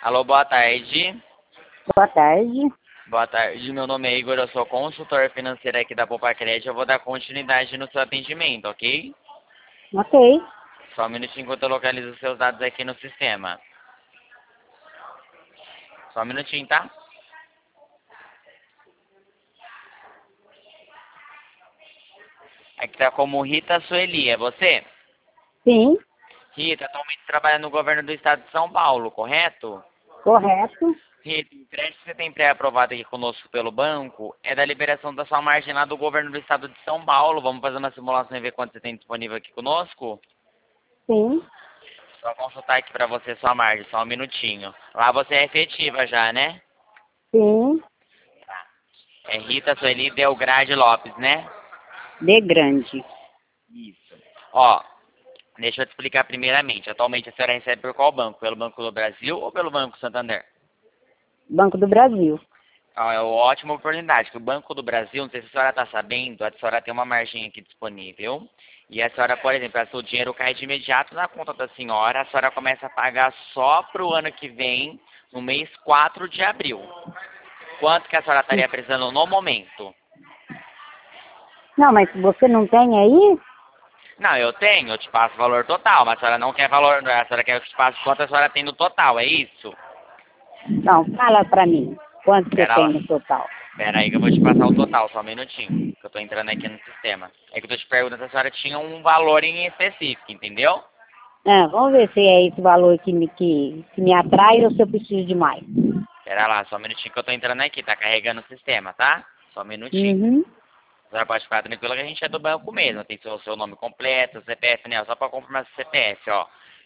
Alô, boa tarde. Boa tarde. Boa tarde, meu nome é Igor, eu sou consultor financeiro aqui da Poupa Crédito. Eu vou dar continuidade no seu atendimento, ok? Ok. Só um minutinho enquanto eu localizo os seus dados aqui no sistema. Só um minutinho, tá? Aqui tá como Rita Sueli, é você? Sim, Rita, atualmente trabalha no governo do estado de São Paulo, correto? correto. Rita, o crédito que você tem pré-aprovado aqui conosco pelo banco é da liberação da sua margem lá do governo do estado de São Paulo. Vamos fazer uma simulação e ver quanto você tem disponível aqui conosco? Sim, Só consultar aqui pra você sua margem, só um minutinho. Lá você é efetiva já, né? sim. Tá. É Rita Sueli Delgrade Lopes, né? De grande. Isso. Ó, deixa eu te explicar primeiramente. Atualmente a senhora recebe por qual banco? Pelo Banco do Brasil ou pelo Banco Santander? Banco do Brasil. É uma ótima oportunidade, que o Banco do Brasil, não sei se a senhora está sabendo, a senhora tem uma margem aqui disponível. E a senhora, por exemplo, o seu dinheiro cai de imediato na conta da senhora, a senhora começa a pagar só para o ano que vem, no mês 4 de abril. Quanto que a senhora estaria precisando no momento? Não, mas você não tem aí? Não, eu tenho, eu te passo o valor total, mas a senhora não quer valor, a senhora quer que eu te passe quanto a senhora tem no total, é isso? Não, fala pra mim. Quanto você Pera tem lá. no total? Pera aí que eu vou te passar o total, só um minutinho. Que eu tô entrando aqui no sistema. É que eu tô te perguntando se a senhora tinha um valor em específico, entendeu? Ah, vamos ver se é esse valor que me atrai ou se eu preciso de mais. Pera lá, só um minutinho que eu tô entrando aqui, tá carregando o sistema, tá? Só um minutinho. Uhum. A senhora pode ficar tranquila que a gente é do banco mesmo. Tem seu nome completo, CPF, né? Só pra confirmar seu CPF, ó.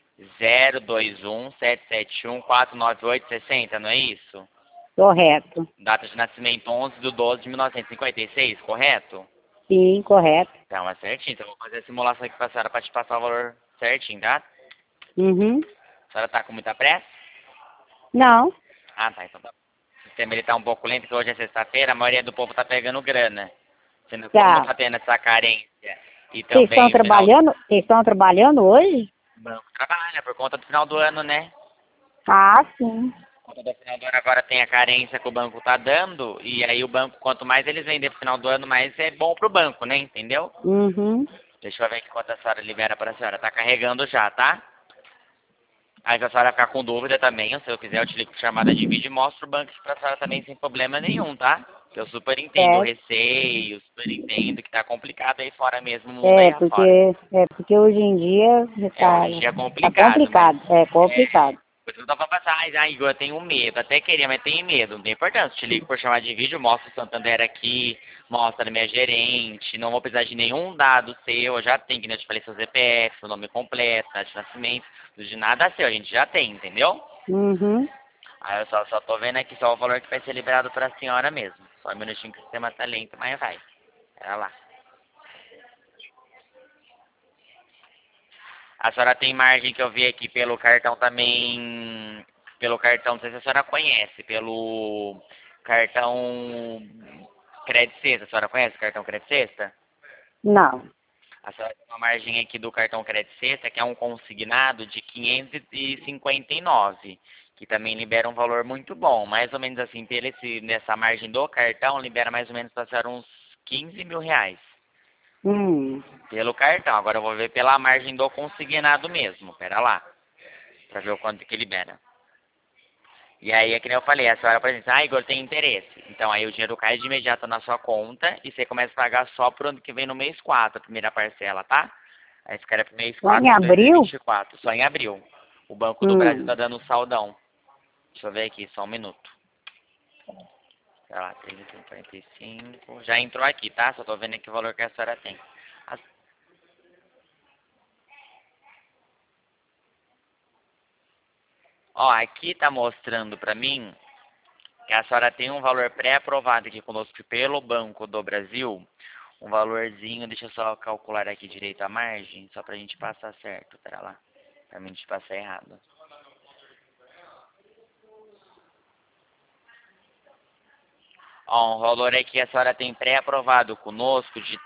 021-771-498-60, não é isso? Correto. Data de nascimento 11/12/1956, correto? Sim, correto. Então, é certinho. Então, eu vou fazer a simulação aqui pra senhora pra te passar o valor certinho, tá? Uhum. A senhora tá com muita pressa? Não. Ah, tá. Então tá. O sistema ele tá um pouco lento, porque hoje é sexta-feira, a maioria do povo tá pegando grana. Sendo que como Tá. tá tendo essa carência e Vocês estão também o final do trabalhando? Vocês estão trabalhando hoje? banco trabalha por conta do final do ano, né? Ah, sim. Por conta do final do ano agora tem a carência que o banco tá dando, e aí o banco, quanto mais eles vender pro final do ano, mais é bom pro banco, né? Entendeu? Uhum. Deixa eu ver aqui quanto a senhora libera pra senhora. Tá carregando já, tá? Aí se a senhora ficar com dúvida também, se eu quiser eu te ligo por chamada de vídeo e mostro o banco pra senhora também sem problema nenhum, tá? Eu super entendo o Certo. receio, super entendo que tá complicado aí fora mesmo, o mundo aí É afora. porque hoje em dia É, hoje em dia é tá complicado, mas complicado. É complicado. por isso que eu tava passando, Igor, eu tenho medo, até queria, mas tenho medo, não tem importância. Te ligo por chamada de vídeo, mostro o Santander aqui, mostra a minha gerente, não vou precisar de nenhum dado seu, eu já tenho, que nem eu te falei, seu CPF, seu nome completo, data de nascimento, de nada seu, a gente já tem, entendeu? Uhum. Aí eu só tô vendo aqui só o valor que vai ser liberado pra senhora mesmo. Só um minutinho que o sistema tá lento, mas vai. Pera lá. A senhora tem margem que eu vi aqui pelo cartão também. Pelo cartão, não sei se a senhora conhece, pelo cartão Crédito Sexta. A senhora conhece o cartão Crédito Sexta? Não. A senhora tem uma margem aqui do cartão Crédito Sexta, que é um consignado de 559, que também libera um valor muito bom. Mais ou menos assim, nessa margem do cartão, libera mais ou menos para a senhora uns 15 mil reais. Hum. Pelo cartão. Agora eu vou ver pela margem do consignado mesmo. Pera lá. Pra ver o quanto que libera. E aí, é que nem eu falei, a senhora, por exemplo, Igor, tem interesse. Então aí o dinheiro cai de imediato na sua conta e você começa a pagar só pro ano que vem no mês 4 a primeira parcela, tá? Aí ficaria pro mês Só 4 em de abril? 2024, só em abril. O Banco do Brasil Hum. tá dando um saldão. Deixa eu ver aqui, só um minuto. Sei lá, 345. Já entrou aqui, tá? Só tô vendo aqui o valor que a senhora tem. A Ó, aqui tá mostrando pra mim que a senhora tem um valor pré-aprovado aqui conosco pelo Banco do Brasil. Um valorzinho, deixa eu só calcular aqui direito a margem, só pra gente passar certo, pera lá. Pra mim te passar errado. Ó, um valor aqui a senhora tem pré-aprovado conosco de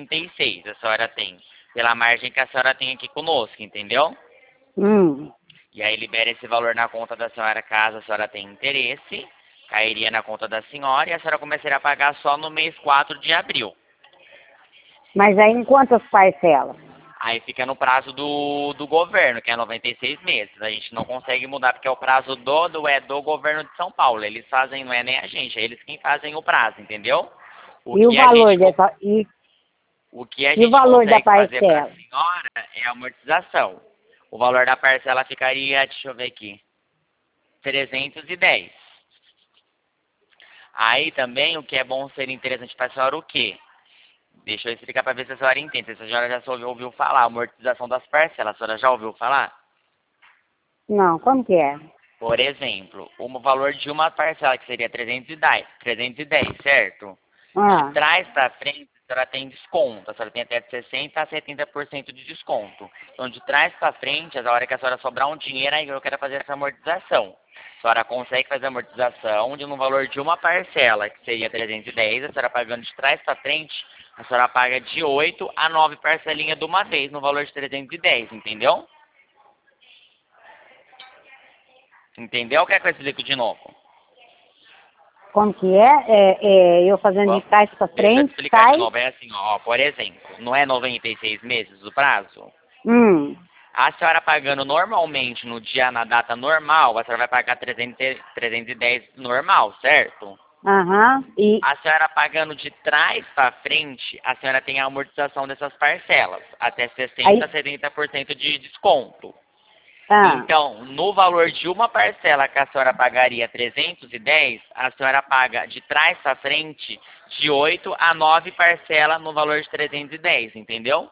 33.236. A senhora tem. Pela margem que a senhora tem aqui conosco, entendeu? Hum. E aí libera esse valor na conta da senhora caso a senhora tenha interesse. Cairia na conta da senhora e a senhora começaria a pagar só no mês 4 de abril. Mas aí em quantas parcelas? Aí fica no prazo do governo, que é 96 meses. A gente não consegue mudar porque é o prazo do governo de São Paulo. Eles fazem, não é nem a gente, é eles quem fazem o prazo, entendeu? E o valor dessa... O que a E o gente valor da consegue fazer para a parcela? senhora é a amortização. O valor da parcela ficaria, deixa eu ver aqui, 310. Aí também o que é bom ser interessante para a senhora o quê? Deixa eu explicar para ver se a senhora entende. Se a senhora já ouviu falar, amortização das parcelas, a senhora já ouviu falar? Não, como que é? Por exemplo, o valor de uma parcela que seria 310, certo? Ah, De trás para frente, a senhora tem desconto. A senhora tem até de 60% a 70% de desconto. Então, de trás para frente, a hora que a senhora sobrar um dinheiro, aí eu quero fazer essa amortização. A senhora consegue fazer a amortização de um valor de uma parcela, que seria 310, a senhora pagando de trás para frente, a senhora paga de 8 a 9 parcelinhas de uma vez, no valor de 310, entendeu? Entendeu? Quer que eu explique de novo? como que é? Eu fazendo de trás para Deixa eu frente, explicar de sai... novo. É assim, ó, por exemplo, não é 96 meses o prazo? Hum, A senhora pagando normalmente no dia, na data normal, a senhora vai pagar 310 normal, certo? aham, e... A senhora pagando de trás para frente, a senhora tem a amortização dessas parcelas, até 60% Aí, a 70% de desconto. ah, Então, no valor de uma parcela que a senhora pagaria 310, a senhora paga de trás para frente de 8 a 9 parcelas no valor de 310, entendeu?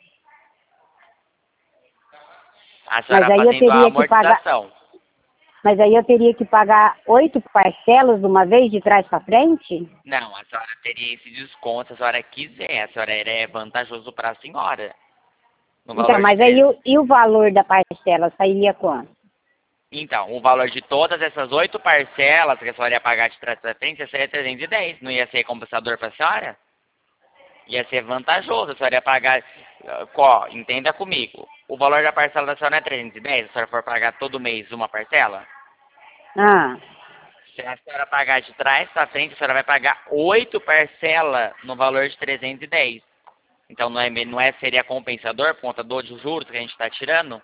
A mas senhora aí eu fazendo a teria que pagar... amortização. Mas aí eu teria que pagar 8 parcelas de uma vez de trás para frente? Não, a senhora teria esse desconto se a senhora quiser. A senhora é vantajoso para a senhora. No Então, valor de mas aí 3. e o valor da parcela sairia quanto? Então, o valor de todas essas 8 parcelas que a senhora ia pagar de trás para frente seria 310. Não ia ser compensador para a senhora? Ia ser vantajoso. A senhora ia pagar... entenda comigo. O valor da parcela da senhora é 310. Se a senhora for pagar todo mês uma parcela, Ah, se a senhora pagar de trás para frente, a senhora vai pagar 8 parcelas no valor de 310. Então seria compensador por conta dos juros que a gente está tirando?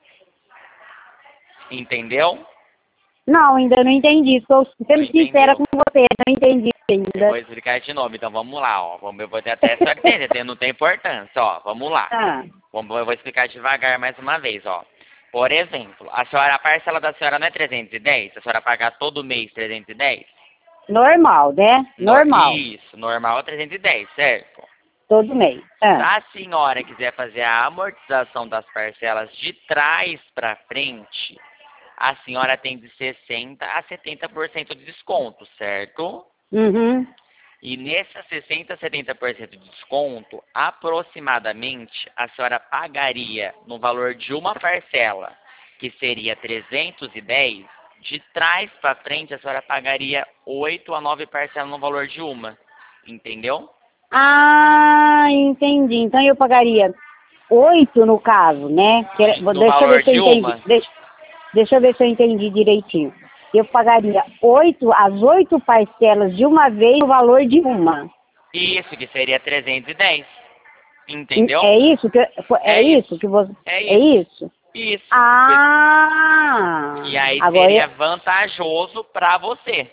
Entendeu? não, ainda não entendi. Estou Não sendo sincera entendeu. com você, não entendi Eu vou ainda. explicar de novo, então vamos lá, ó. Eu vou ter até só entender, não tem importância, ó. Vamos lá. Ah, Eu vou explicar devagar mais uma vez, ó. Por exemplo, a parcela da senhora não é 310? Se a senhora pagar todo mês 310? normal, né? Normal, Isso, normal é 310, certo? todo mês. Se Ah, a senhora quiser fazer a amortização das parcelas de trás para frente, a senhora tem de 60% a 70% de desconto, certo? uhum. E nesses 60% a 70% de desconto, aproximadamente, a senhora pagaria no valor de uma parcela, que seria 310, de trás para frente a senhora pagaria 8 a 9 parcelas no valor de uma. Entendeu? Ah, entendi. Então eu pagaria 8 no caso, né? No Deixa eu ver valor se eu de entendi. uma. Deixa eu ver se eu entendi direitinho. Eu pagaria as 8 parcelas de uma vez no valor de uma. Isso, que seria 310. Entendeu? É isso que É isso. você É é isso. isso? Isso. Ah, E aí agora seria vantajoso para você.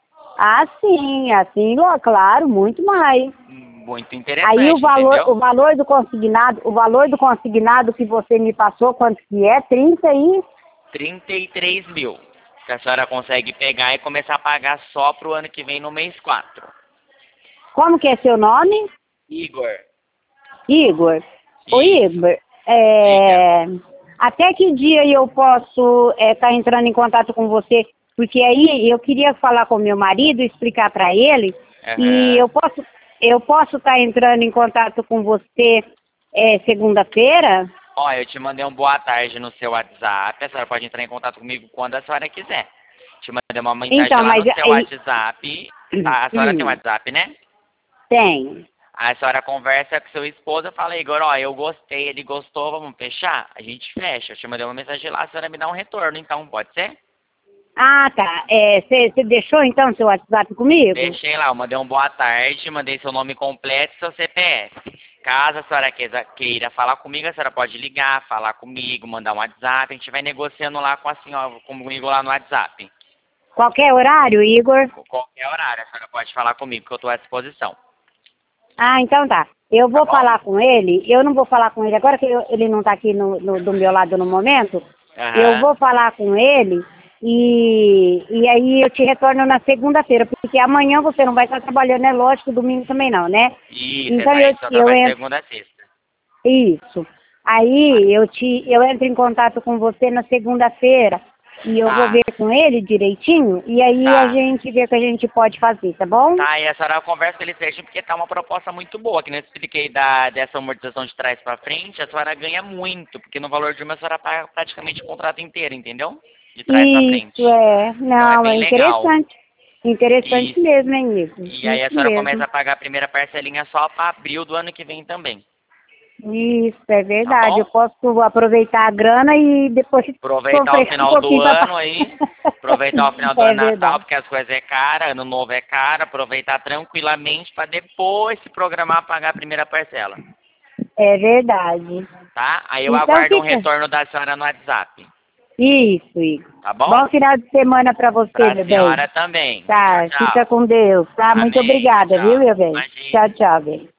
claro, muito mais. Muito Aí interessante, entendeu? o valor do consignado que você me passou, quanto que é? 30 e 33 mil. Que a senhora consegue pegar e começar a pagar só pro ano que vem no mês 4. como que é seu nome? Igor. Igor. Ô Isso. Igor, Diga. até que dia eu posso estar entrando em contato com você? Porque aí eu queria falar com meu marido, explicar para ele, e Aham. eu posso estar entrando em contato com você segunda-feira? Ó, eu te mandei um boa tarde no seu WhatsApp. A senhora pode entrar em contato comigo quando a senhora quiser. Te mandei uma mensagem Então, lá mas no seu aí... WhatsApp. Tá? A senhora tem WhatsApp, né? Tem. Aí a senhora conversa com seu esposo, fala, Igor, ó, eu gostei, ele gostou, vamos fechar? A gente fecha. Eu te mandei uma mensagem lá, a senhora me dá um retorno, então, pode ser? Ah, tá. Você deixou então seu WhatsApp comigo? Deixei lá, eu mandei um boa tarde, mandei seu nome completo e seu CPF. Caso a senhora queira falar comigo, a senhora pode ligar, falar comigo, mandar um WhatsApp, a gente vai negociando lá com a senhora, comigo lá no WhatsApp. Qualquer horário, Igor? Qualquer horário, a senhora pode falar comigo, que eu estou à disposição. Ah, então tá. Eu vou bom? falar com ele, eu não vou falar com ele agora, que ele não tá aqui do meu lado no momento. Eu vou falar com ele e aí eu te retorno na segunda-feira, porque amanhã você não vai estar trabalhando, é lógico, domingo também não, né? Isso, Então só vai entro. segunda a sexta. Isso. Aí eu entro em contato com você na segunda-feira e eu vou ver com ele direitinho e aí a gente vê o que a gente pode fazer, tá bom? Tá, e a senhora conversa com ele certinho, porque tá uma proposta muito boa, que nem eu expliquei dessa amortização de trás pra frente, a senhora ganha muito, porque no valor de uma a senhora paga praticamente o contrato inteiro, entendeu? De trás pra frente. Isso, é. Não, então é bem legal. interessante. Interessante Isso. mesmo, hein, Nico? E aí a Isso senhora mesmo. começa a pagar a primeira parcelinha só pra abril do ano que vem também. Isso, é Tá verdade. bom? Eu posso aproveitar a grana e depois Aproveitar o sofrer um final do pouquinho ano aí, aproveitar o final do ano Natal, verdade. porque as coisas é cara, ano novo é caro, aproveitar tranquilamente para depois se programar a pagar a primeira parcela. É verdade. Tá? Aí eu Então aguardo um fica. retorno da senhora no WhatsApp. Isso, Igor. Tá bom? Bom final de semana pra você, Pra meu bem. senhora também. Tá, Tchau, tchau. fica com Deus, tá? Muito Amém. obrigada, Tchau, viu, tchau. meu bem? Imagina. Tchau, tchau, bem.